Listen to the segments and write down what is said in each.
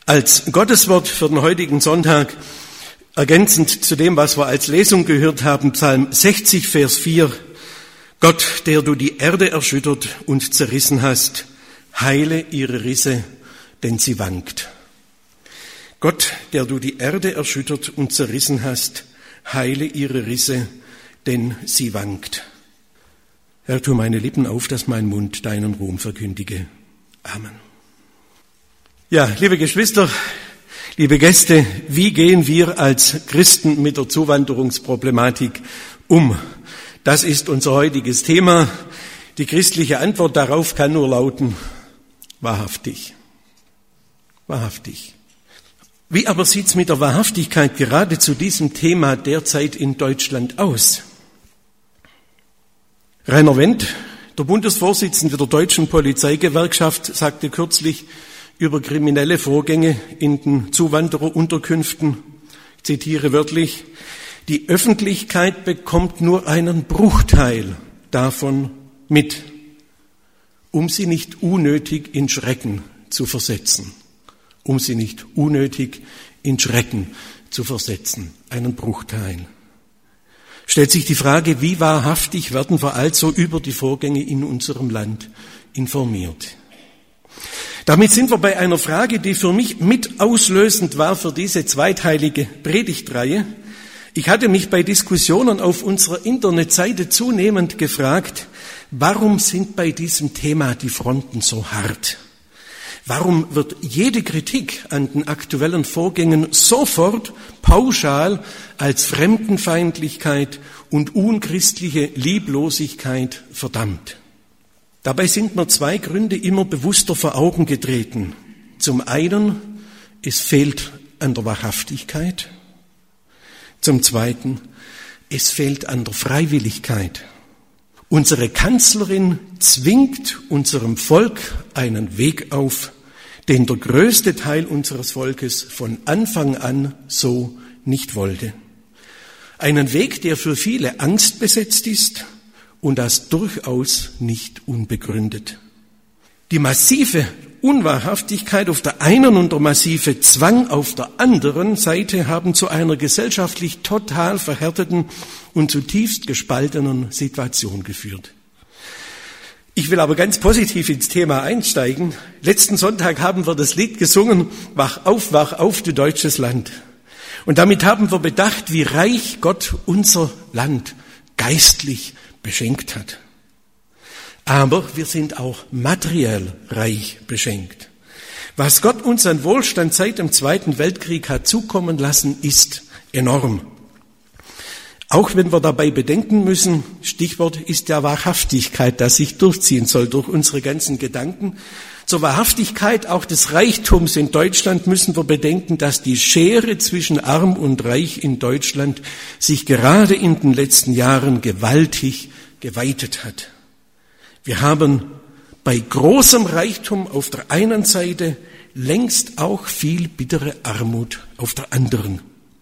Als Gotteswort für den heutigen Sonntag, ergänzend zu dem, was wir als Lesung gehört haben, Psalm 60, Vers 4. Gott, der du die Erde erschüttert und zerrissen hast, heile ihre Risse, denn sie wankt. Gott, der du die Erde erschüttert und zerrissen hast, heile ihre Risse, denn sie wankt. Herr, tu meine Lippen auf, dass mein Mund deinen Ruhm verkündige. Amen. Ja, liebe Geschwister, liebe Gäste, wie gehen wir als Christen mit der Zuwanderungsproblematik um? Das ist unser heutiges Thema. Die christliche Antwort darauf kann nur lauten, wahrhaftig. Wahrhaftig. Wie aber sieht's mit der Wahrhaftigkeit gerade zu diesem Thema derzeit in Deutschland aus? Rainer Wendt, der Bundesvorsitzende der Deutschen Polizeigewerkschaft, sagte kürzlich über kriminelle Vorgänge in den Zuwandererunterkünften, ich zitiere wörtlich, die Öffentlichkeit bekommt nur einen Bruchteil davon mit, um sie nicht unnötig in Schrecken zu versetzen. Einen Bruchteil. Stellt sich die Frage, wie wahrhaftig werden wir also über die Vorgänge in unserem Land informiert? Damit sind wir bei einer Frage, die für mich mit auslösend war für diese zweiteilige Predigtreihe. Ich hatte mich bei Diskussionen auf unserer Internetseite zunehmend gefragt, warum sind bei diesem Thema die Fronten so hart? Warum wird jede Kritik an den aktuellen Vorgängen sofort pauschal als Fremdenfeindlichkeit und unchristliche Lieblosigkeit verdammt? Dabei sind mir zwei Gründe immer bewusster vor Augen getreten. Zum einen, es fehlt an der Wahrhaftigkeit. Zum zweiten, es fehlt an der Freiwilligkeit. Unsere Kanzlerin zwingt unserem Volk einen Weg auf, den der größte Teil unseres Volkes von Anfang an so nicht wollte. Einen Weg, der für viele angstbesetzt ist und das durchaus nicht unbegründet. Die massive Unwahrhaftigkeit auf der einen und der massive Zwang auf der anderen Seite haben zu einer gesellschaftlich total verhärteten und zutiefst gespaltenen Situation geführt. Ich will aber ganz positiv ins Thema einsteigen. Letzten Sonntag haben wir das Lied gesungen, wach auf, du deutsches Land. Und damit haben wir bedacht, wie reich Gott unser Land geistlich beschenkt hat. Aber wir sind auch materiell reich beschenkt. Was Gott uns an Wohlstand seit dem Zweiten Weltkrieg hat zukommen lassen, ist enorm. Auch wenn wir dabei bedenken müssen, Stichwort ist ja Wahrhaftigkeit, das sich durchziehen soll durch unsere ganzen Gedanken. Zur Wahrhaftigkeit auch des Reichtums in Deutschland müssen wir bedenken, dass die Schere zwischen Arm und Reich in Deutschland sich gerade in den letzten Jahren gewaltig geweitet hat. Wir haben bei großem Reichtum auf der einen Seite längst auch viel bittere Armut auf der anderen.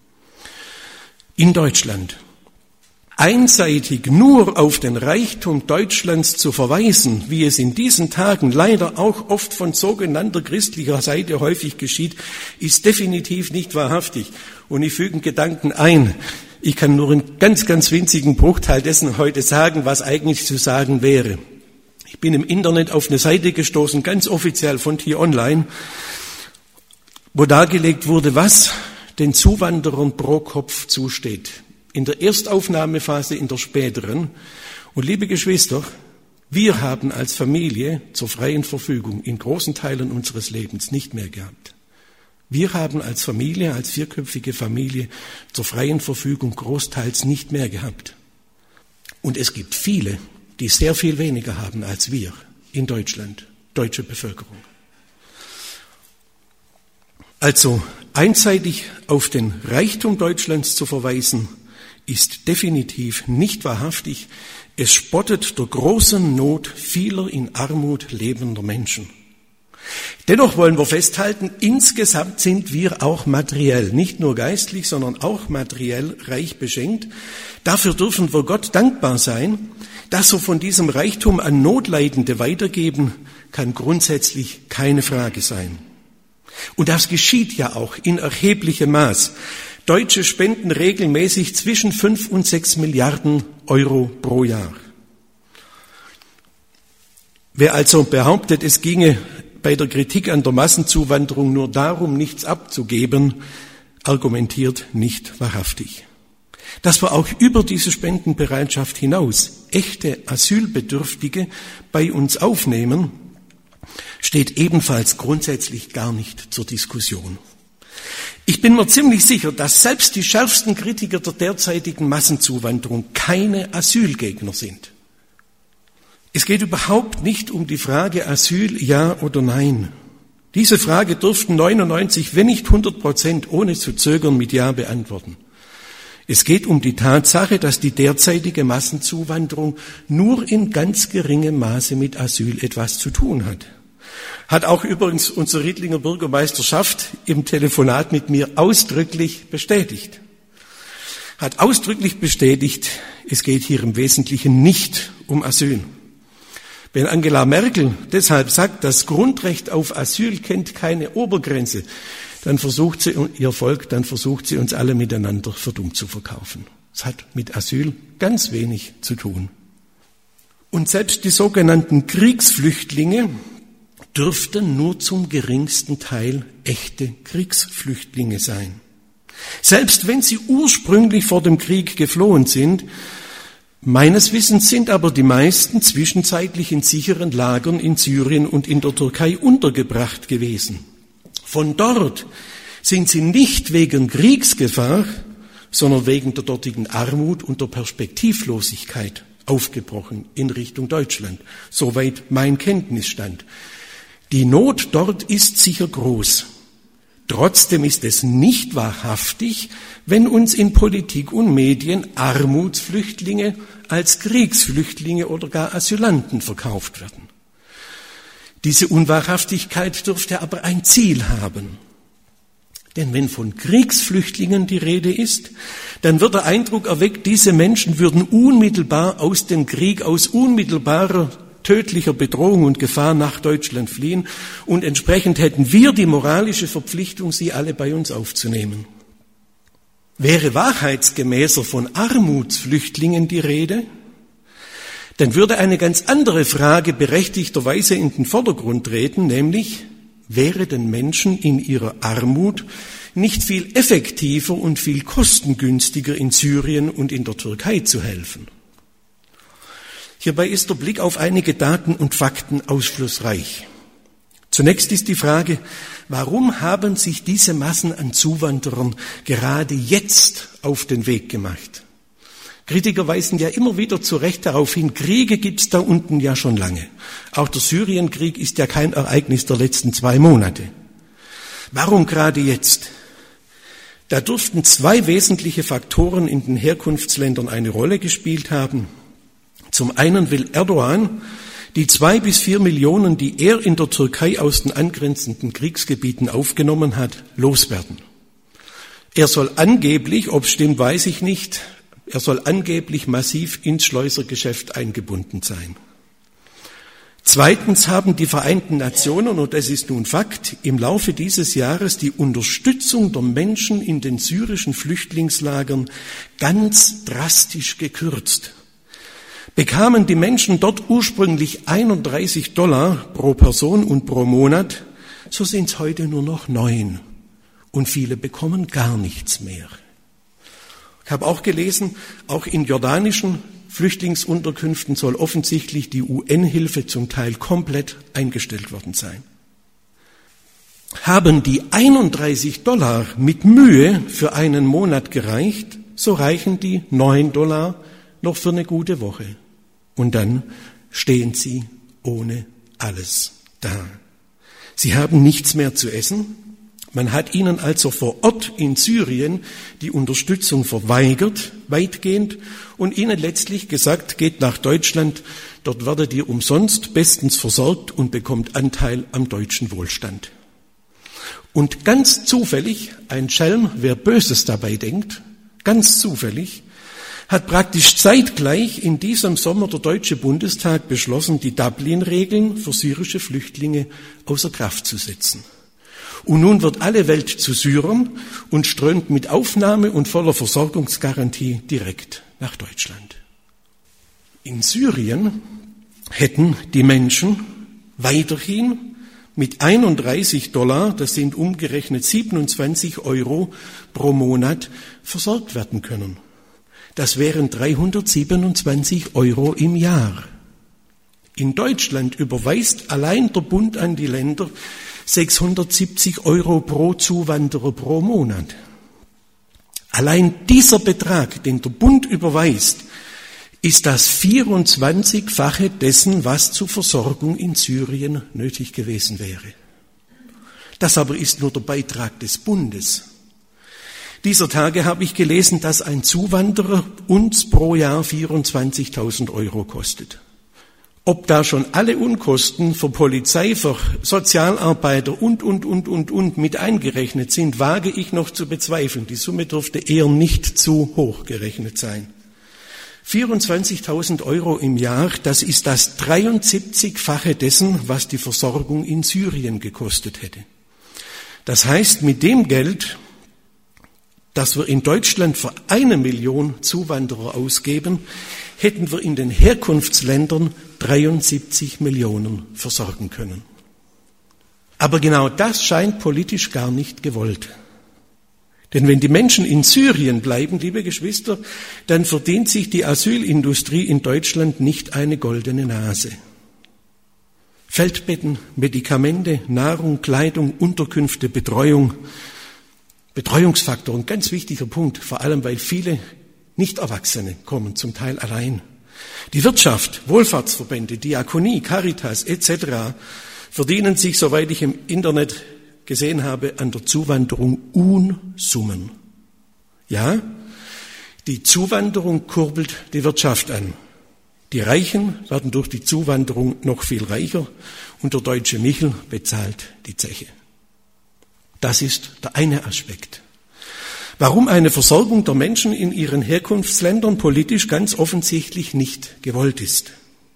In Deutschland einseitig nur auf den Reichtum Deutschlands zu verweisen, wie es in diesen Tagen leider auch oft von sogenannter christlicher Seite häufig geschieht, ist definitiv nicht wahrhaftig. Und ich füge einen Gedanken ein. Ich kann nur einen ganz, ganz winzigen Bruchteil dessen heute sagen, was eigentlich zu sagen wäre. Ich bin im Internet auf eine Seite gestoßen, ganz offiziell von T-Online, wo dargelegt wurde, was den Zuwanderern pro Kopf zusteht. In der Erstaufnahmephase, in der späteren. Und liebe Geschwister, wir haben als Familie zur freien Verfügung in großen Teilen unseres Lebens nicht mehr gehabt. Wir haben als Familie, als vierköpfige Familie zur freien Verfügung großteils nicht mehr gehabt. Und es gibt viele, die sehr viel weniger haben als wir in Deutschland, deutsche Bevölkerung. Also einseitig auf den Reichtum Deutschlands zu verweisen, ist definitiv nicht wahrhaftig. Es spottet der großen Not vieler in Armut lebender Menschen. Dennoch wollen wir festhalten, insgesamt sind wir auch materiell, nicht nur geistlich, sondern auch materiell reich beschenkt. Dafür dürfen wir Gott dankbar sein. Dass wir von diesem Reichtum an Notleidende weitergeben, kann grundsätzlich keine Frage sein. Und das geschieht ja auch in erheblichem Maß. Deutsche spenden regelmäßig zwischen 5 und 6 Milliarden Euro pro Jahr. Wer also behauptet, es ginge bei der Kritik an der Massenzuwanderung nur darum, nichts abzugeben, argumentiert nicht wahrhaftig. Dass wir auch über diese Spendenbereitschaft hinaus echte Asylbedürftige bei uns aufnehmen, steht ebenfalls grundsätzlich gar nicht zur Diskussion. Ich bin mir ziemlich sicher, dass selbst die schärfsten Kritiker der derzeitigen Massenzuwanderung keine Asylgegner sind. Es geht überhaupt nicht um die Frage Asyl, ja oder nein. Diese Frage dürften 99, wenn nicht 100%, ohne zu zögern mit Ja beantworten. Es geht um die Tatsache, dass die derzeitige Massenzuwanderung nur in ganz geringem Maße mit Asyl etwas zu tun hat. Hat auch übrigens unser Riedlinger Bürgermeister Schaft im Telefonat mit mir ausdrücklich bestätigt. Hat ausdrücklich bestätigt, es geht hier im Wesentlichen nicht um Asyl. Wenn Angela Merkel deshalb sagt, das Grundrecht auf Asyl kennt keine Obergrenze, dann versucht sie uns alle miteinander für dumm zu verkaufen. Es hat mit Asyl ganz wenig zu tun. Und selbst die sogenannten Kriegsflüchtlinge dürften nur zum geringsten Teil echte Kriegsflüchtlinge sein. Selbst wenn sie ursprünglich vor dem Krieg geflohen sind, meines Wissens sind aber die meisten zwischenzeitlich in sicheren Lagern in Syrien und in der Türkei untergebracht gewesen. Von dort sind sie nicht wegen Kriegsgefahr, sondern wegen der dortigen Armut und der Perspektivlosigkeit aufgebrochen in Richtung Deutschland. Soweit mein Kenntnisstand. Die Not dort ist sicher groß. Trotzdem ist es nicht wahrhaftig, wenn uns in Politik und Medien Armutsflüchtlinge als Kriegsflüchtlinge oder gar Asylanten verkauft werden. Diese Unwahrhaftigkeit dürfte aber ein Ziel haben. Denn wenn von Kriegsflüchtlingen die Rede ist, dann wird der Eindruck erweckt, diese Menschen würden unmittelbar aus dem Krieg, aus unmittelbarer tödlicher Bedrohung und Gefahr nach Deutschland fliehen und entsprechend hätten wir die moralische Verpflichtung, sie alle bei uns aufzunehmen. Wäre wahrheitsgemäßer von Armutsflüchtlingen die Rede, dann würde eine ganz andere Frage berechtigterweise in den Vordergrund treten, nämlich, wäre den Menschen in ihrer Armut nicht viel effektiver und viel kostengünstiger in Syrien und in der Türkei zu helfen? Hierbei ist der Blick auf einige Daten und Fakten aufschlussreich. Zunächst ist die Frage, warum haben sich diese Massen an Zuwanderern gerade jetzt auf den Weg gemacht? Kritiker weisen ja immer wieder zu Recht darauf hin, Kriege gibt's da unten ja schon lange. Auch der Syrienkrieg ist ja kein Ereignis der letzten 2 Monate. Warum gerade jetzt? Da dürften 2 wesentliche Faktoren in den Herkunftsländern eine Rolle gespielt haben. Zum einen will Erdogan die 2 bis 4 Millionen, die er in der Türkei aus den angrenzenden Kriegsgebieten aufgenommen hat, loswerden. Er soll angeblich, ob es stimmt, weiß ich nicht, er soll angeblich massiv ins Schleusergeschäft eingebunden sein. Zweitens haben die Vereinten Nationen, und das ist nun Fakt, im Laufe dieses Jahres die Unterstützung der Menschen in den syrischen Flüchtlingslagern ganz drastisch gekürzt. Bekamen die Menschen dort ursprünglich $31 pro Person und pro Monat, so sind es heute nur noch 9. Und viele bekommen gar nichts mehr. Ich habe auch gelesen, auch in jordanischen Flüchtlingsunterkünften soll offensichtlich die UN-Hilfe zum Teil komplett eingestellt worden sein. Haben die $31 mit Mühe für einen Monat gereicht, so reichen die $9 noch für eine gute Woche. Und dann stehen sie ohne alles da. Sie haben nichts mehr zu essen. Man hat ihnen also vor Ort in Syrien die Unterstützung verweigert, weitgehend, und ihnen letztlich gesagt, geht nach Deutschland, dort werdet ihr umsonst bestens versorgt und bekommt Anteil am deutschen Wohlstand. Und ganz zufällig, ein Schelm, wer Böses dabei denkt, ganz zufällig, hat praktisch zeitgleich in diesem Sommer der Deutsche Bundestag beschlossen, die Dublin-Regeln für syrische Flüchtlinge außer Kraft zu setzen. Und nun wird alle Welt zu Syrern und strömt mit Aufnahme und voller Versorgungsgarantie direkt nach Deutschland. In Syrien hätten die Menschen weiterhin mit $31, das sind umgerechnet 27 € pro Monat, versorgt werden können. Das wären 327 € im Jahr. In Deutschland überweist allein der Bund an die Länder 670 € pro Zuwanderer pro Monat. Allein dieser Betrag, den der Bund überweist, ist das 24-fache dessen, was zur Versorgung in Syrien nötig gewesen wäre. Das aber ist nur der Beitrag des Bundes. Dieser Tage habe ich gelesen, dass ein Zuwanderer uns pro Jahr 24.000 € kostet. Ob da schon alle Unkosten für Polizei, für Sozialarbeiter und mit eingerechnet sind, wage ich noch zu bezweifeln. Die Summe dürfte eher nicht zu hoch gerechnet sein. 24.000 € im Jahr, das ist das 73-fache dessen, was die Versorgung in Syrien gekostet hätte. Das heißt, mit dem Geld, das wir in Deutschland für 1 Million Zuwanderer ausgeben, hätten wir in den Herkunftsländern 73 Millionen versorgen können. Aber genau das scheint politisch gar nicht gewollt. Denn wenn die Menschen in Syrien bleiben, liebe Geschwister, dann verdient sich die Asylindustrie in Deutschland nicht eine goldene Nase. Feldbetten, Medikamente, Nahrung, Kleidung, Unterkünfte, Betreuung, Betreuungsfaktor, ein ganz wichtiger Punkt, vor allem weil viele Nicht-Erwachsene kommen, zum Teil allein. Die Wirtschaft, Wohlfahrtsverbände, Diakonie, Caritas etc. verdienen sich, soweit ich im Internet gesehen habe, an der Zuwanderung Unsummen. Ja, die Zuwanderung kurbelt die Wirtschaft an. Die Reichen werden durch die Zuwanderung noch viel reicher und der deutsche Michel bezahlt die Zeche. Das ist der eine Aspekt. Warum eine Versorgung der Menschen in ihren Herkunftsländern politisch ganz offensichtlich nicht gewollt ist.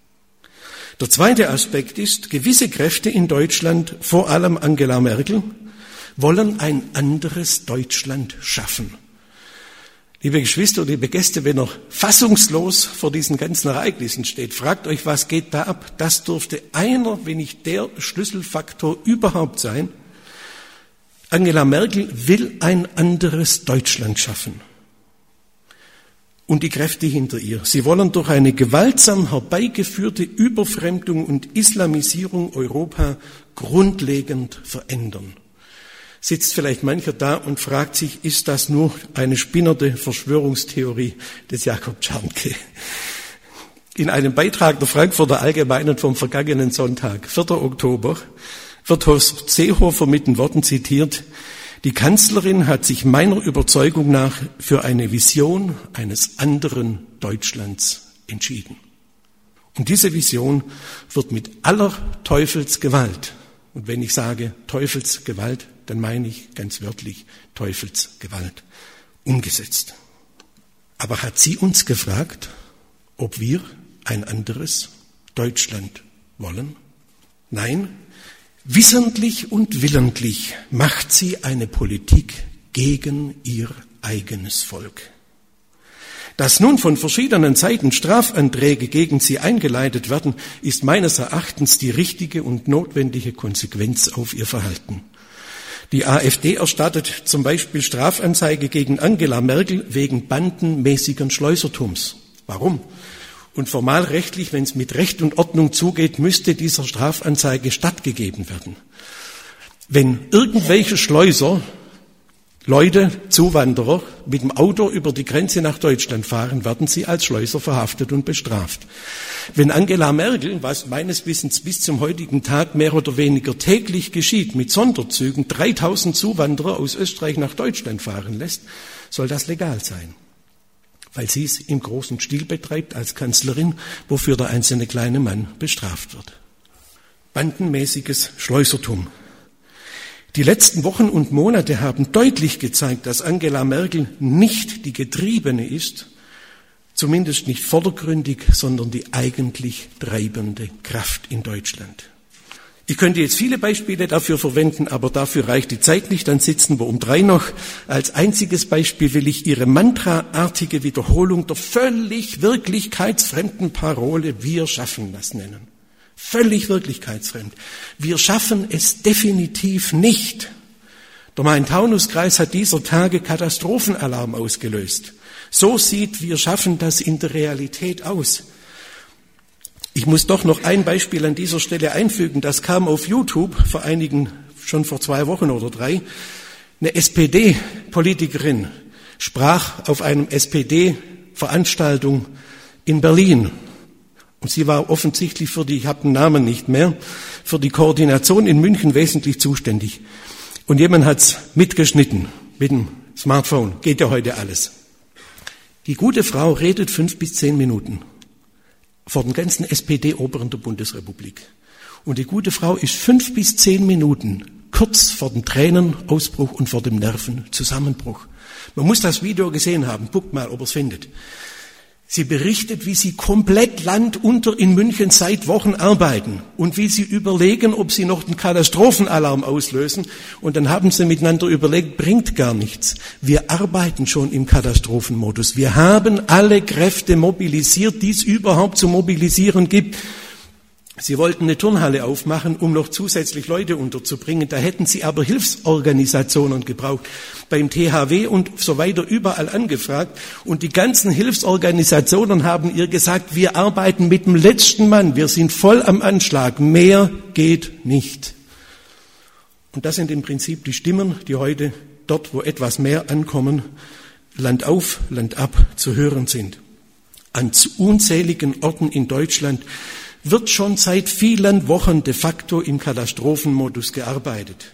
Der zweite Aspekt ist, gewisse Kräfte in Deutschland, vor allem Angela Merkel, wollen ein anderes Deutschland schaffen. Liebe Geschwister, liebe Gäste, wenn ihr fassungslos vor diesen ganzen Ereignissen steht, fragt euch, was geht da ab? Das dürfte einer, wenn nicht der Schlüsselfaktor überhaupt sein. Angela Merkel will ein anderes Deutschland schaffen. Und die Kräfte hinter ihr. Sie wollen durch eine gewaltsam herbeigeführte Überfremdung und Islamisierung Europa grundlegend verändern. Sitzt vielleicht mancher da und fragt sich, ist das nur eine spinnerte Verschwörungstheorie des Jakob Czarnke? In einem Beitrag der Frankfurter Allgemeinen vom vergangenen Sonntag, 4. Oktober, wird Horst Seehofer mit den Worten zitiert: Die Kanzlerin hat sich meiner Überzeugung nach für eine Vision eines anderen Deutschlands entschieden. Und diese Vision wird mit aller Teufelsgewalt, und wenn ich sage Teufelsgewalt, dann meine ich ganz wörtlich Teufelsgewalt, umgesetzt. Aber hat sie uns gefragt, ob wir ein anderes Deutschland wollen? Nein. Wissentlich und willentlich macht sie eine Politik gegen ihr eigenes Volk. Dass nun von verschiedenen Seiten Strafanträge gegen sie eingeleitet werden, ist meines Erachtens die richtige und notwendige Konsequenz auf ihr Verhalten. Die AfD erstattet zum Beispiel Strafanzeige gegen Angela Merkel wegen bandenmäßigen Schleusertums. Warum? Und formalrechtlich, wenn es mit Recht und Ordnung zugeht, müsste dieser Strafanzeige stattgegeben werden. Wenn irgendwelche Schleuser, Leute, Zuwanderer, mit dem Auto über die Grenze nach Deutschland fahren, werden sie als Schleuser verhaftet und bestraft. Wenn Angela Merkel, was meines Wissens bis zum heutigen Tag mehr oder weniger täglich geschieht, mit Sonderzügen 3000 Zuwanderer aus Österreich nach Deutschland fahren lässt, soll das legal sein. Weil sie es im großen Stil betreibt als Kanzlerin, wofür der einzelne kleine Mann bestraft wird. Bandenmäßiges Schleusertum. Die letzten Wochen und Monate haben deutlich gezeigt, dass Angela Merkel nicht die Getriebene ist, zumindest nicht vordergründig, sondern die eigentlich treibende Kraft in Deutschland. Ich könnte jetzt viele Beispiele dafür verwenden, aber dafür reicht die Zeit nicht, dann sitzen wir um 3 noch. Als einziges Beispiel will ich Ihre mantraartige Wiederholung der völlig wirklichkeitsfremden Parole "Wir schaffen das" nennen. Völlig wirklichkeitsfremd. Wir schaffen es definitiv nicht. Der Main-Taunus-Kreis hat dieser Tage Katastrophenalarm ausgelöst. So sieht "Wir schaffen das" in der Realität aus. Ich muss doch noch ein Beispiel an dieser Stelle einfügen. Das kam auf YouTube schon vor 2 Wochen oder 3. Eine SPD-Politikerin sprach auf einem SPD-Veranstaltung in Berlin. Und sie war offensichtlich ich habe den Namen nicht mehr, für die Koordination in München wesentlich zuständig. Und jemand hat's mitgeschnitten mit dem Smartphone. Geht ja heute alles. Die gute Frau redet 5 bis 10 Minuten vor den ganzen SPD-Oberen der Bundesrepublik. Und die gute Frau ist 5 bis 10 Minuten kurz vor dem Tränenausbruch und vor dem Nervenzusammenbruch. Man muss das Video gesehen haben. Guckt mal, ob ihr es findet. Sie berichtet, wie sie komplett landunter in München seit Wochen arbeiten und wie sie überlegen, ob sie noch den Katastrophenalarm auslösen. Und dann haben sie miteinander überlegt, bringt gar nichts. Wir arbeiten schon im Katastrophenmodus. Wir haben alle Kräfte mobilisiert, die es überhaupt zu mobilisieren gibt. Sie wollten eine Turnhalle aufmachen, um noch zusätzlich Leute unterzubringen. Da hätten sie aber Hilfsorganisationen gebraucht. Beim THW und so weiter überall angefragt. Und die ganzen Hilfsorganisationen haben ihr gesagt, wir arbeiten mit dem letzten Mann. Wir sind voll am Anschlag. Mehr geht nicht. Und das sind im Prinzip die Stimmen, die heute dort, wo etwas mehr ankommen, Land auf, Land ab zu hören sind. An unzähligen Orten in Deutschland wird schon seit vielen Wochen de facto im Katastrophenmodus gearbeitet.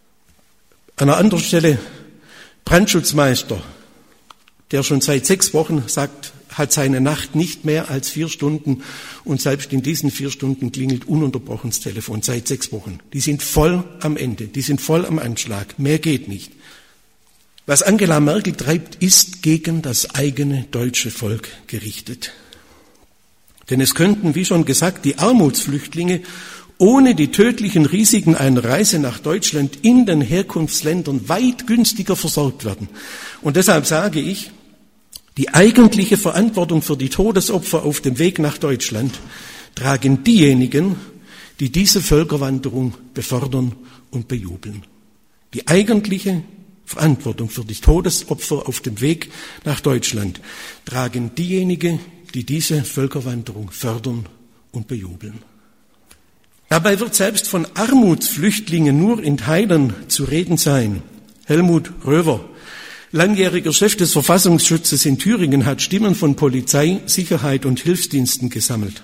An einer anderen Stelle Brandschutzmeister, der schon seit 6 Wochen sagt, hat seine Nacht nicht mehr als 4 Stunden und selbst in diesen 4 Stunden klingelt ununterbrochen das Telefon, seit 6 Wochen. Die sind voll am Ende, die sind voll am Anschlag, mehr geht nicht. Was Angela Merkel treibt, ist gegen das eigene deutsche Volk gerichtet. Denn es könnten, wie schon gesagt, die Armutsflüchtlinge ohne die tödlichen Risiken einer Reise nach Deutschland in den Herkunftsländern weit günstiger versorgt werden. Und deshalb sage ich, die eigentliche Verantwortung für die Todesopfer auf dem Weg nach Deutschland tragen diejenigen, die diese Völkerwanderung befördern und bejubeln. Die eigentliche Verantwortung für die Todesopfer auf dem Weg nach Deutschland tragen diejenigen, die diese Völkerwanderung fördern und bejubeln. Dabei wird selbst von Armutsflüchtlingen nur in Teilen zu reden sein. Helmut Röver, langjähriger Chef des Verfassungsschutzes in Thüringen, hat Stimmen von Polizei, Sicherheit und Hilfsdiensten gesammelt.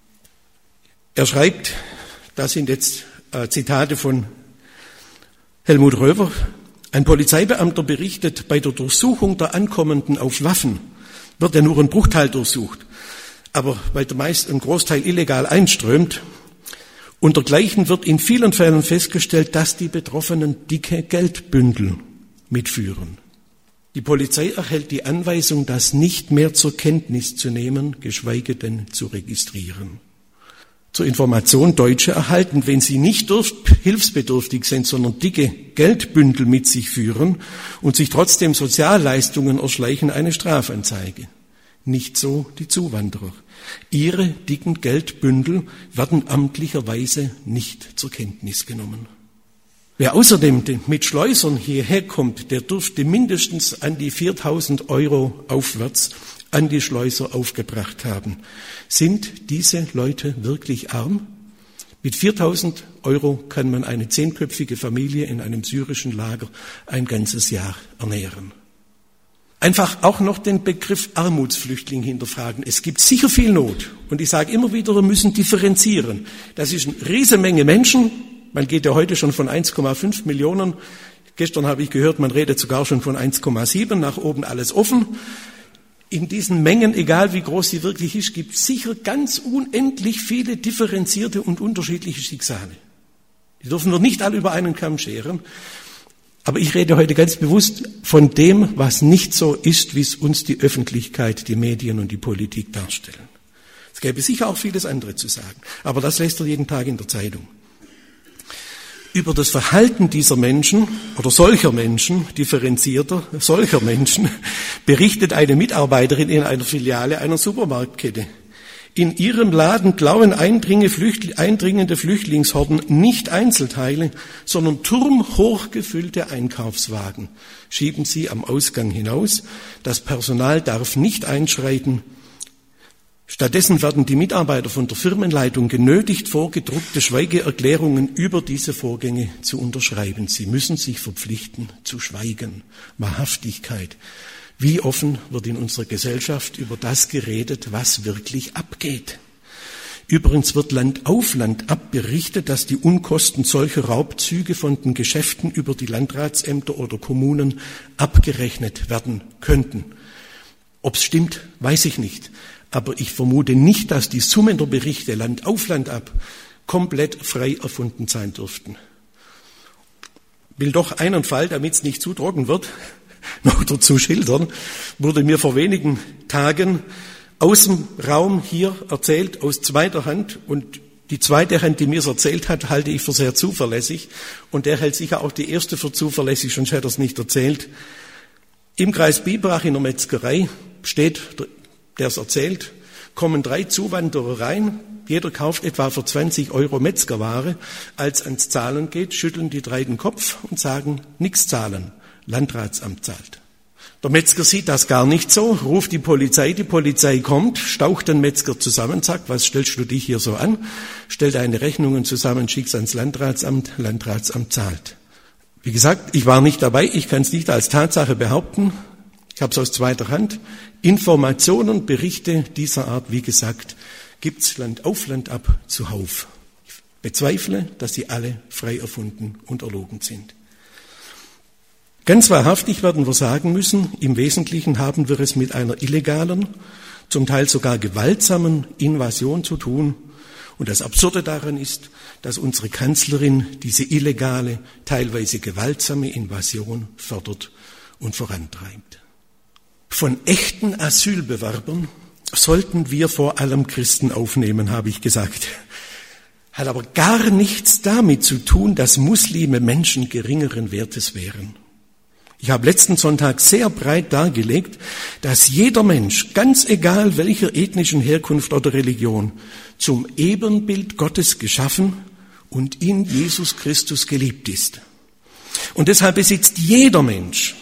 Er schreibt, das sind jetzt Zitate von Helmut Röver, ein Polizeibeamter berichtet, bei der Durchsuchung der Ankommenden auf Waffen wird ja nur ein Bruchteil durchsucht, aber weil der meist ein Großteil illegal einströmt. Und dergleichen wird in vielen Fällen festgestellt, dass die Betroffenen dicke Geldbündel mitführen. Die Polizei erhält die Anweisung, das nicht mehr zur Kenntnis zu nehmen, geschweige denn zu registrieren. Zur Information, Deutsche erhalten, wenn sie nicht hilfsbedürftig sind, sondern dicke Geldbündel mit sich führen und sich trotzdem Sozialleistungen erschleichen, eine Strafanzeige. Nicht so die Zuwanderer. Ihre dicken Geldbündel werden amtlicherweise nicht zur Kenntnis genommen. Wer außerdem mit Schleusern hierher kommt, der dürfte mindestens an die 4.000 Euro aufwärts an die Schleuser aufgebracht haben. Sind diese Leute wirklich arm? Mit 4.000 Euro kann man eine 10-köpfige Familie in einem syrischen Lager ein ganzes Jahr ernähren. Einfach auch noch den Begriff Armutsflüchtling hinterfragen. Es gibt sicher viel Not. Und ich sage immer wieder, wir müssen differenzieren. Das ist eine riesige Menge Menschen. Man geht ja heute schon von 1,5 Millionen. Gestern habe ich gehört, man redet sogar schon von 1,7. Nach oben alles offen. In diesen Mengen, egal wie groß sie wirklich ist, gibt es sicher ganz unendlich viele differenzierte und unterschiedliche Schicksale. Die dürfen wir nicht alle über einen Kamm scheren. Aber ich rede heute ganz bewusst von dem, was nicht so ist, wie es uns die Öffentlichkeit, die Medien und die Politik darstellen. Es gäbe sicher auch vieles andere zu sagen, aber das lässt er jeden Tag in der Zeitung. Über das Verhalten dieser Menschen oder solcher Menschen, differenzierter, solcher Menschen, berichtet eine Mitarbeiterin in einer Filiale einer Supermarktkette. In ihrem Laden klauen eindringende Flüchtlingshorden nicht Einzelteile, sondern turmhoch gefüllte Einkaufswagen. Schieben sie am Ausgang hinaus. Das Personal darf nicht einschreiten. Stattdessen werden die Mitarbeiter von der Firmenleitung genötigt, vorgedruckte Schweigeerklärungen über diese Vorgänge zu unterschreiben. Sie müssen sich verpflichten, zu schweigen. Wahrhaftigkeit. Wie offen wird in unserer Gesellschaft über das geredet, was wirklich abgeht? Übrigens wird Land auf Land ab berichtet, dass die Unkosten solcher Raubzüge von den Geschäften über die Landratsämter oder Kommunen abgerechnet werden könnten. Ob es stimmt, weiß ich nicht. Aber ich vermute nicht, dass die Summen der Berichte Land auf Land ab komplett frei erfunden sein dürften. Will doch einen Fall, damit es nicht zu trocken wird, noch dazu schildern, wurde mir vor wenigen Tagen aus dem Raum hier erzählt, aus zweiter Hand. Und die zweite Hand, die mir es erzählt hat, halte ich für sehr zuverlässig. Und der hält sicher auch die erste für zuverlässig, sonst hätte er es nicht erzählt. Im Kreis Biberach in der Metzgerei steht, der es erzählt, kommen 3 Zuwanderer rein. Jeder kauft etwa für 20 € Metzgerware. Als ans Zahlen geht, schütteln die 3 den Kopf und sagen, nichts zahlen. Landratsamt zahlt. Der Metzger sieht das gar nicht so, ruft die Polizei kommt, staucht den Metzger zusammen, sagt, was stellst du dich hier so an? Stellt eine Rechnungen zusammen, schickt's ans Landratsamt zahlt. Wie gesagt, ich war nicht dabei, ich kann es nicht als Tatsache behaupten, ich habe es aus zweiter Hand. Informationen, Berichte dieser Art, wie gesagt, gibt's Land auf Land ab zuhauf. Ich bezweifle, dass sie alle frei erfunden und erlogen sind. Ganz wahrhaftig werden wir sagen müssen, im Wesentlichen haben wir es mit einer illegalen, zum Teil sogar gewaltsamen Invasion zu tun. Und das Absurde daran ist, dass unsere Kanzlerin diese illegale, teilweise gewaltsame Invasion fördert und vorantreibt. Von echten Asylbewerbern sollten wir vor allem Christen aufnehmen, habe ich gesagt. Hat aber gar nichts damit zu tun, dass Muslime Menschen geringeren Wertes wären. Ich habe letzten Sonntag sehr breit dargelegt, dass jeder Mensch, ganz egal welcher ethnischen Herkunft oder Religion, zum Ebenbild Gottes geschaffen und in Jesus Christus geliebt ist. Und deshalb besitzt jeder Mensch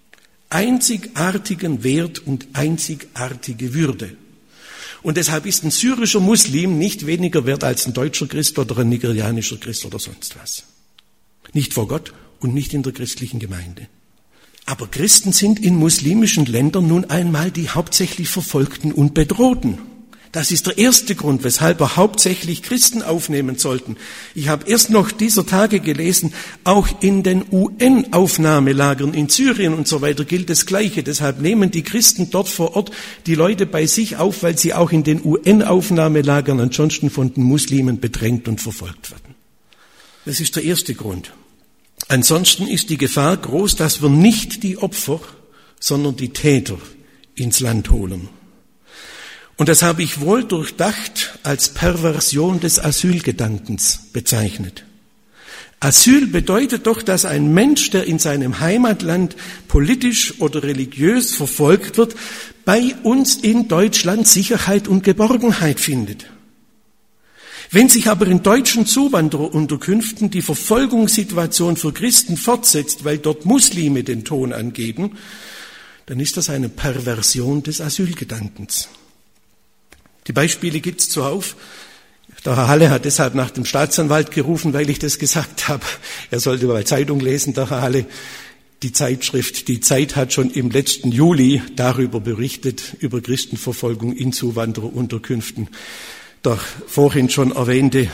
einzigartigen Wert und einzigartige Würde. Und deshalb ist ein syrischer Muslim nicht weniger wert als ein deutscher Christ oder ein nigerianischer Christ oder sonst was. Nicht vor Gott und nicht in der christlichen Gemeinde. Aber Christen sind in muslimischen Ländern nun einmal die hauptsächlich Verfolgten und Bedrohten. Das ist der erste Grund, weshalb wir hauptsächlich Christen aufnehmen sollten. Ich habe erst noch dieser Tage gelesen, auch in den UN-Aufnahmelagern in Syrien und so weiter gilt das Gleiche. Deshalb nehmen die Christen dort vor Ort die Leute bei sich auf, weil sie auch in den UN-Aufnahmelagern ansonsten von den Muslimen bedrängt und verfolgt werden. Das ist der erste Grund. Ansonsten ist die Gefahr groß, dass wir nicht die Opfer, sondern die Täter ins Land holen. Und das habe ich wohl durchdacht als Perversion des Asylgedankens bezeichnet. Asyl bedeutet doch, dass ein Mensch, der in seinem Heimatland politisch oder religiös verfolgt wird, bei uns in Deutschland Sicherheit und Geborgenheit findet. Wenn sich aber in deutschen Zuwandererunterkünften die Verfolgungssituation für Christen fortsetzt, weil dort Muslime den Ton angeben, dann ist das eine Perversion des Asylgedankens. Die Beispiele gibt's zuhauf. Der Herr Halle hat deshalb nach dem Staatsanwalt gerufen, weil ich das gesagt habe. Er sollte mal Zeitung lesen, der Herr Halle. Die Zeitschrift Die Zeit hat schon im letzten Juli darüber berichtet, über Christenverfolgung in Zuwandererunterkünften. Der vorhin schon erwähnte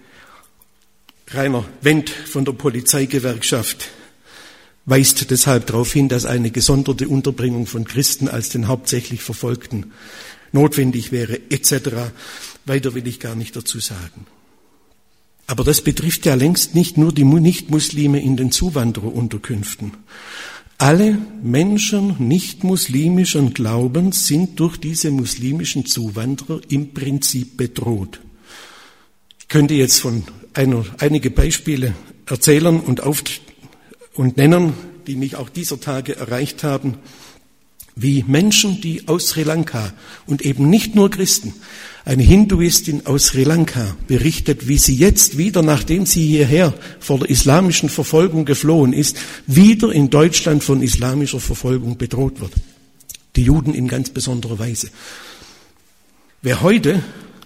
Rainer Wendt von der Polizeigewerkschaft weist deshalb darauf hin, dass eine gesonderte Unterbringung von Christen als den hauptsächlich Verfolgten notwendig wäre, etc. Weiter will ich gar nicht dazu sagen. Aber das betrifft ja längst nicht nur die Nichtmuslime in den Zuwandererunterkünften. Alle Menschen nicht-muslimischen Glaubens sind durch diese muslimischen Zuwanderer im Prinzip bedroht. Ich könnte jetzt einige Beispiele erzählen und nennen, die mich auch dieser Tage erreicht haben, wie Menschen, die aus Sri Lanka und eben nicht nur Christen, eine Hinduistin aus Sri Lanka berichtet, wie sie jetzt wieder, nachdem sie hierher vor der islamischen Verfolgung geflohen ist, wieder in Deutschland von islamischer Verfolgung bedroht wird. Die Juden in ganz besonderer Weise. Wer heute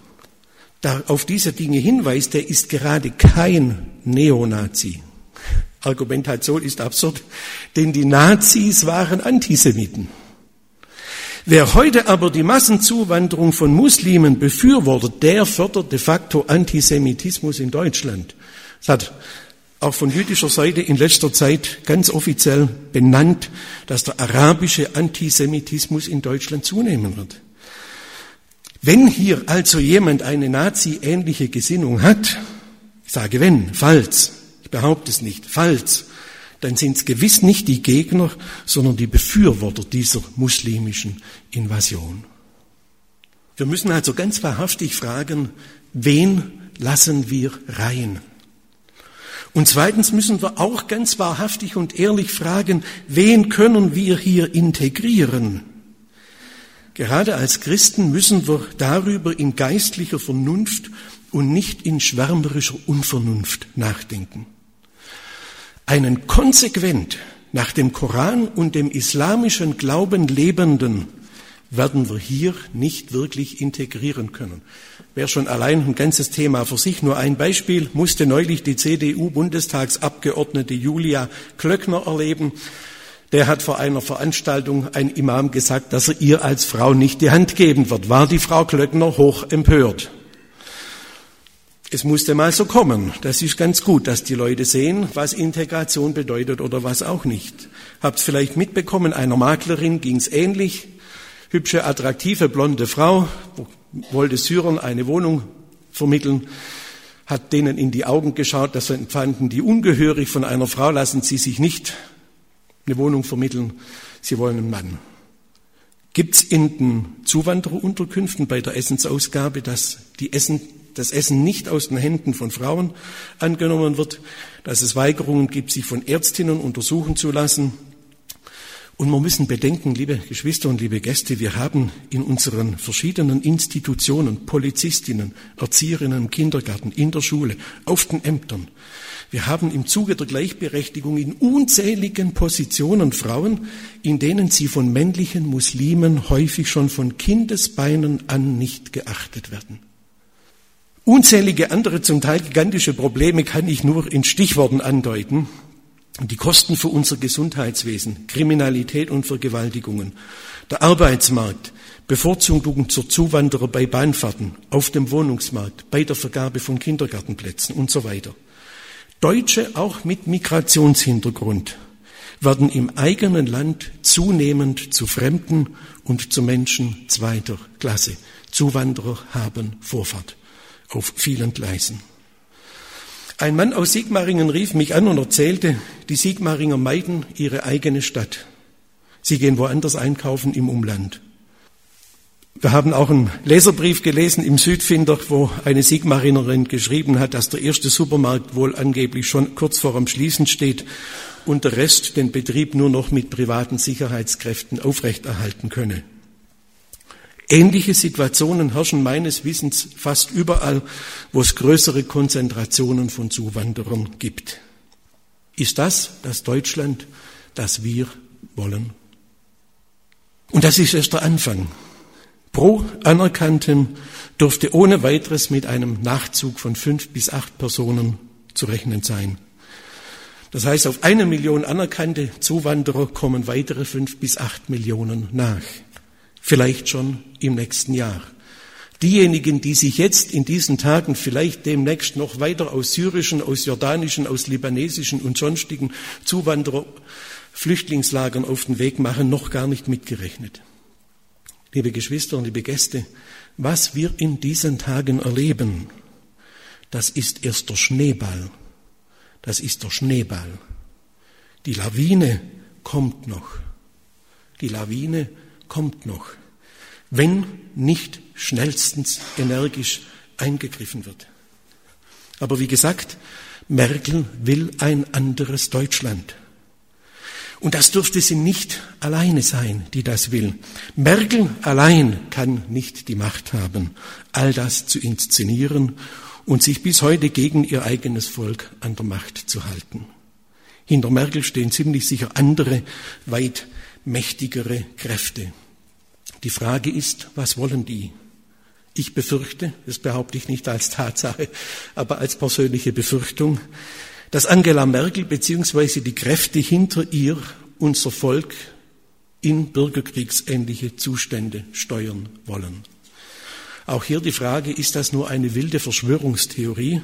auf diese Dinge hinweist, der ist gerade kein Neonazi. Argumentation ist absurd, denn die Nazis waren Antisemiten. Wer heute aber die Massenzuwanderung von Muslimen befürwortet, der fördert de facto Antisemitismus in Deutschland. Das hat auch von jüdischer Seite in letzter Zeit ganz offiziell benannt, dass der arabische Antisemitismus in Deutschland zunehmen wird. Wenn hier also jemand eine Nazi-ähnliche Gesinnung hat, ich sage wenn, falls, ich behaupte es nicht, falls, dann sind es gewiss nicht die Gegner, sondern die Befürworter dieser muslimischen Invasion. Wir müssen also ganz wahrhaftig fragen, wen lassen wir rein? Und zweitens müssen wir auch ganz wahrhaftig und ehrlich fragen, wen können wir hier integrieren? Gerade als Christen müssen wir darüber in geistlicher Vernunft und nicht in schwärmerischer Unvernunft nachdenken. Einen konsequent nach dem Koran und dem islamischen Glauben lebenden werden wir hier nicht wirklich integrieren können. Wäre schon allein ein ganzes Thema für sich. Nur ein Beispiel musste neulich die CDU-Bundestagsabgeordnete Julia Klöckner erleben. Der hat vor einer Veranstaltung ein Imam gesagt, dass er ihr als Frau nicht die Hand geben wird. War die Frau Klöckner hoch empört. Es musste mal so kommen. Das ist ganz gut, dass die Leute sehen, was Integration bedeutet oder was auch nicht. Habt's vielleicht mitbekommen, einer Maklerin ging's ähnlich. Hübsche, attraktive, blonde Frau, wollte Syrern eine Wohnung vermitteln, hat denen in die Augen geschaut, das empfanden die ungehörig. Von einer Frau lassen sie sich nicht eine Wohnung vermitteln, sie wollen einen Mann. Gibt's in den Zuwandererunterkünften bei der Essensausgabe, dass das Essen nicht aus den Händen von Frauen angenommen wird, dass es Weigerungen gibt, sich von Ärztinnen untersuchen zu lassen. Und wir müssen bedenken, liebe Geschwister und liebe Gäste, wir haben in unseren verschiedenen Institutionen Polizistinnen, Erzieherinnen im Kindergarten, in der Schule, auf den Ämtern. Wir haben im Zuge der Gleichberechtigung in unzähligen Positionen Frauen, in denen sie von männlichen Muslimen häufig schon von Kindesbeinen an nicht geachtet werden. Unzählige andere, zum Teil gigantische Probleme kann ich nur in Stichworten andeuten. Die Kosten für unser Gesundheitswesen, Kriminalität und Vergewaltigungen, der Arbeitsmarkt, Bevorzugung zur Zuwanderer bei Bahnfahrten, auf dem Wohnungsmarkt, bei der Vergabe von Kindergartenplätzen und so weiter. Deutsche, auch mit Migrationshintergrund, werden im eigenen Land zunehmend zu Fremden und zu Menschen zweiter Klasse. Zuwanderer haben Vorfahrt auf vielen Gleisen. Ein Mann aus Sigmaringen rief mich an und erzählte, die Sigmaringer meiden ihre eigene Stadt. Sie gehen woanders einkaufen im Umland. Wir haben auch einen Leserbrief gelesen im Südfinder, wo eine Sigmarinerin geschrieben hat, dass der erste Supermarkt wohl angeblich schon kurz vor dem Schließen steht und der Rest den Betrieb nur noch mit privaten Sicherheitskräften aufrechterhalten könne. Ähnliche Situationen herrschen meines Wissens fast überall, wo es größere Konzentrationen von Zuwanderern gibt. Ist das Deutschland, das wir wollen? Und das ist erst der Anfang. Pro Anerkannten dürfte ohne weiteres mit einem Nachzug von 5 bis 8 Personen zu rechnen sein. Das heißt, auf 1 Million anerkannte Zuwanderer kommen weitere 5 bis 8 Millionen nach. Vielleicht schon im nächsten Jahr. Diejenigen, die sich jetzt in diesen Tagen vielleicht demnächst noch weiter aus syrischen, aus jordanischen, aus libanesischen und sonstigen Zuwanderer-Flüchtlingslagern auf den Weg machen, noch gar nicht mitgerechnet. Liebe Geschwister und liebe Gäste, was wir in diesen Tagen erleben, das ist erst der Schneeball. Das ist der Schneeball. Die Lawine kommt noch. Die Lawine kommt noch, wenn nicht schnellstens energisch eingegriffen wird. Aber wie gesagt, Merkel will ein anderes Deutschland. Und das dürfte sie nicht alleine sein, die das will. Merkel allein kann nicht die Macht haben, all das zu inszenieren und sich bis heute gegen ihr eigenes Volk an der Macht zu halten. Hinter Merkel stehen ziemlich sicher andere, weit mächtigere Kräfte. Die Frage ist, was wollen die? Ich befürchte, das behaupte ich nicht als Tatsache, aber als persönliche Befürchtung, dass Angela Merkel bzw. die Kräfte hinter ihr unser Volk in bürgerkriegsähnliche Zustände steuern wollen. Auch hier die Frage, ist das nur eine wilde Verschwörungstheorie?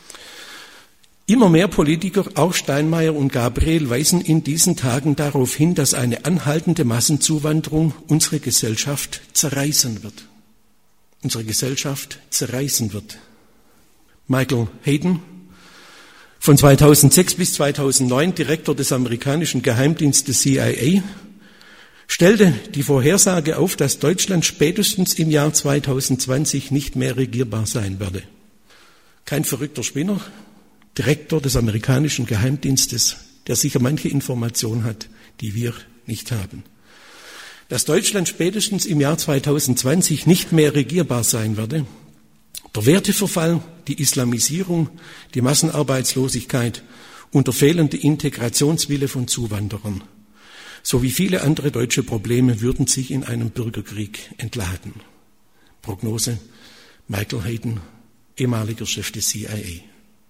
Immer mehr Politiker, auch Steinmeier und Gabriel, weisen in diesen Tagen darauf hin, dass eine anhaltende Massenzuwanderung unsere Gesellschaft zerreißen wird. Unsere Gesellschaft zerreißen wird. Michael Hayden, von 2006 bis 2009 Direktor des amerikanischen Geheimdienstes CIA, stellte die Vorhersage auf, dass Deutschland spätestens im Jahr 2020 nicht mehr regierbar sein werde. Kein verrückter Spinner, Direktor des amerikanischen Geheimdienstes, der sicher manche Information hat, die wir nicht haben. Dass Deutschland spätestens im Jahr 2020 nicht mehr regierbar sein werde, der Werteverfall, die Islamisierung, die Massenarbeitslosigkeit und der fehlende Integrationswille von Zuwanderern sowie viele andere deutsche Probleme würden sich in einem Bürgerkrieg entladen. Prognose Michael Hayden, ehemaliger Chef des CIA.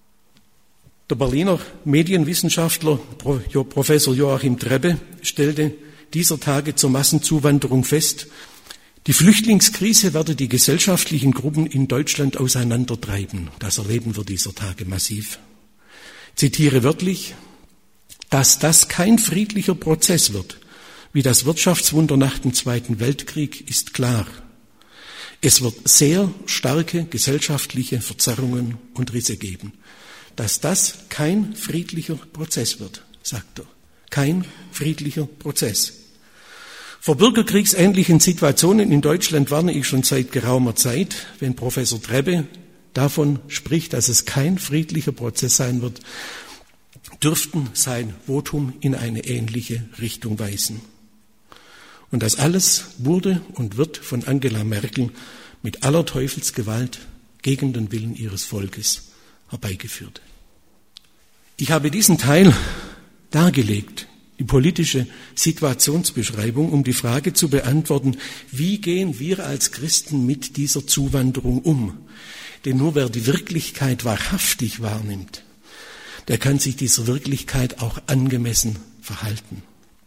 Der Berliner Medienwissenschaftler Professor Joachim Trebbe stellte dieser Tage zur Massenzuwanderung fest, die Flüchtlingskrise werde die gesellschaftlichen Gruppen in Deutschland auseinandertreiben. Das erleben wir dieser Tage massiv. Zitiere wörtlich, dass das kein friedlicher Prozess wird, wie das Wirtschaftswunder nach dem Zweiten Weltkrieg, ist klar. Es wird sehr starke gesellschaftliche Verzerrungen und Risse geben. Dass das kein friedlicher Prozess wird, sagt er. Kein friedlicher Prozess. Vor bürgerkriegsähnlichen Situationen in Deutschland warne ich schon seit geraumer Zeit, wenn Professor Trebbe davon spricht, dass es kein friedlicher Prozess sein wird, dürften sein Votum in eine ähnliche Richtung weisen. Und das alles wurde und wird von Angela Merkel mit aller Teufelsgewalt gegen den Willen ihres Volkes herbeigeführt. Ich habe diesen Teil dargelegt, die politische Situationsbeschreibung, um die Frage zu beantworten, wie gehen wir als Christen mit dieser Zuwanderung um? Denn nur wer die Wirklichkeit wahrhaftig wahrnimmt, der kann sich dieser Wirklichkeit auch angemessen verhalten.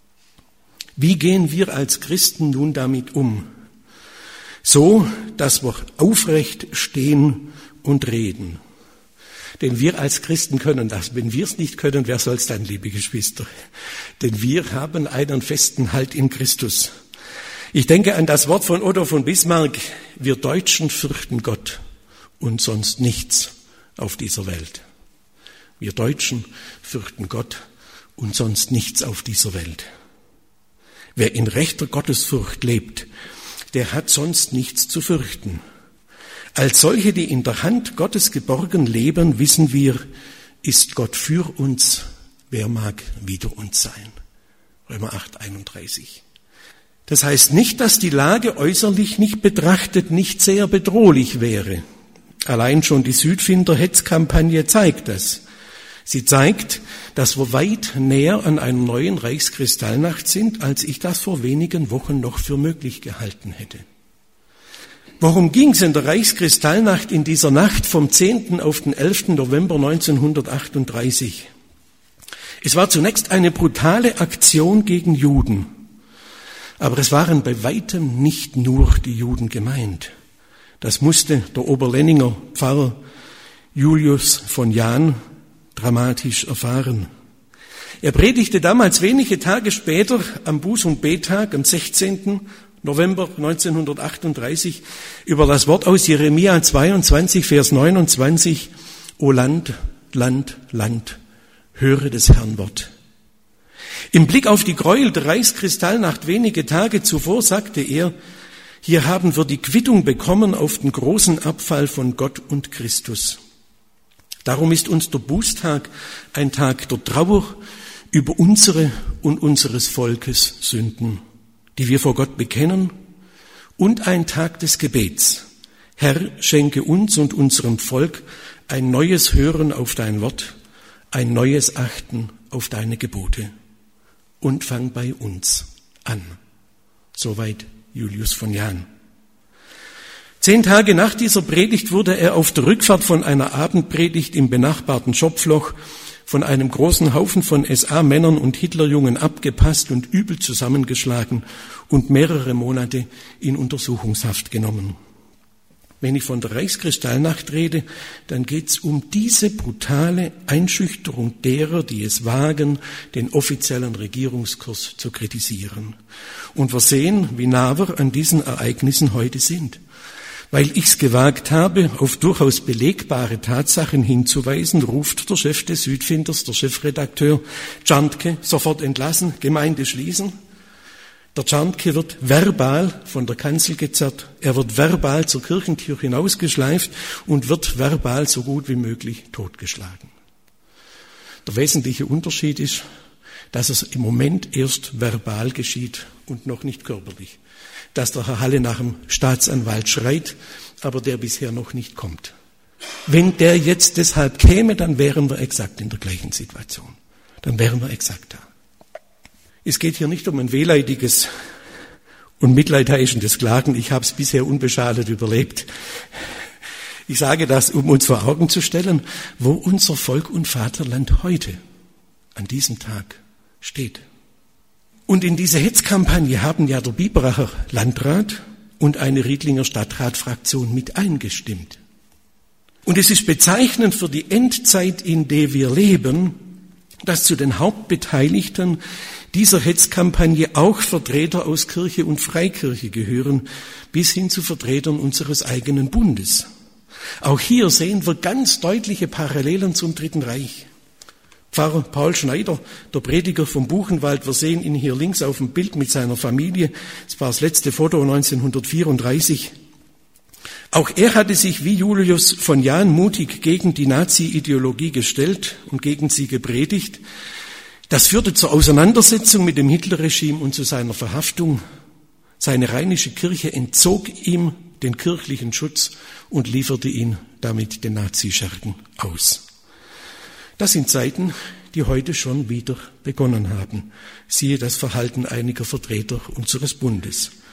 Wie gehen wir als Christen nun damit um? So, dass wir aufrecht stehen und reden. Denn wir als Christen können das. Wenn wir es nicht können, wer soll es dann, liebe Geschwister? Denn wir haben einen festen Halt in Christus. Ich denke an das Wort von Otto von Bismarck, wir Deutschen fürchten Gott und sonst nichts auf dieser Welt. Wir Deutschen fürchten Gott und sonst nichts auf dieser Welt. Wer in rechter Gottesfurcht lebt, der hat sonst nichts zu fürchten. Als solche, die in der Hand Gottes geborgen leben, wissen wir, ist Gott für uns, wer mag wider uns sein. Römer 8,31. Das heißt nicht, dass die Lage äußerlich nicht betrachtet nicht sehr bedrohlich wäre. Allein schon die Südfinder-Hetzkampagne zeigt das. Sie zeigt, dass wir weit näher an einer neuen Reichskristallnacht sind, als ich das vor wenigen Wochen noch für möglich gehalten hätte. Worum ging es in der Reichskristallnacht in dieser Nacht vom 10. auf den 11. November 1938? Es war zunächst eine brutale Aktion gegen Juden. Aber es waren bei weitem nicht nur die Juden gemeint. Das musste der Oberlenninger Pfarrer Julius von Jahn dramatisch erfahren. Er predigte damals wenige Tage später am Buß- und Bettag am 16. November 1938 über das Wort aus Jeremia 22, Vers 29, O Land, Land, Land, höre des Herrn Wort. Im Blick auf die Gräuel der Reichskristallnacht wenige Tage zuvor sagte er, hier haben wir die Quittung bekommen auf den großen Abfall von Gott und Christus. Darum ist uns der Bußtag ein Tag der Trauer über unsere und unseres Volkes Sünden, die wir vor Gott bekennen, und ein Tag des Gebets. Herr, schenke uns und unserem Volk ein neues Hören auf dein Wort, ein neues Achten auf deine Gebote. Und fang bei uns an. Soweit Julius von Jahn. 10 Tage nach dieser Predigt wurde er auf der Rückfahrt von einer Abendpredigt im benachbarten Schopfloch von einem großen Haufen von SA-Männern und Hitlerjungen abgepasst und übel zusammengeschlagen und mehrere Monate in Untersuchungshaft genommen. Wenn ich von der Reichskristallnacht rede, dann geht es um diese brutale Einschüchterung derer, die es wagen, den offiziellen Regierungskurs zu kritisieren. Und wir sehen, wie nah wir an diesen Ereignissen heute sind. Weil ich es gewagt habe, auf durchaus belegbare Tatsachen hinzuweisen, ruft der Chef des Südfinders, der Chefredakteur Czarnke, sofort entlassen, Gemeinde schließen. Der Czarnke wird verbal von der Kanzel gezerrt, er wird verbal zur Kirchentür hinausgeschleift und wird verbal so gut wie möglich totgeschlagen. Der wesentliche Unterschied ist, dass es im Moment erst verbal geschieht und noch nicht körperlich. Dass der Herr Halle nach dem Staatsanwalt schreit, aber der bisher noch nicht kommt. Wenn der jetzt deshalb käme, dann wären wir exakt in der gleichen Situation. Dann wären wir exakt da. Es geht hier nicht um ein wehleidiges und mitleidheischendes Klagen. Ich habe es bisher unbeschadet überlebt. Ich sage das, um uns vor Augen zu stellen, wo unser Volk und Vaterland heute, an diesem Tag, steht. Und in diese Hetzkampagne haben ja der Biberacher Landrat und eine Riedlinger Stadtratfraktion mit eingestimmt. Und es ist bezeichnend für die Endzeit, in der wir leben, dass zu den Hauptbeteiligten dieser Hetzkampagne auch Vertreter aus Kirche und Freikirche gehören, bis hin zu Vertretern unseres eigenen Bundes. Auch hier sehen wir ganz deutliche Parallelen zum Dritten Reich. Pfarrer Paul Schneider, der Prediger vom Buchenwald, wir sehen ihn hier links auf dem Bild mit seiner Familie. Das war das letzte Foto 1934. Auch er hatte sich wie Julius von Jahn mutig gegen die Nazi-Ideologie gestellt und gegen sie gepredigt. Das führte zur Auseinandersetzung mit dem Hitlerregime und zu seiner Verhaftung. Seine rheinische Kirche entzog ihm den kirchlichen Schutz und lieferte ihn damit den Nazischergen aus. Das sind Zeiten, die heute schon wieder begonnen haben. Siehe das Verhalten einiger Vertreter unseres Bundes.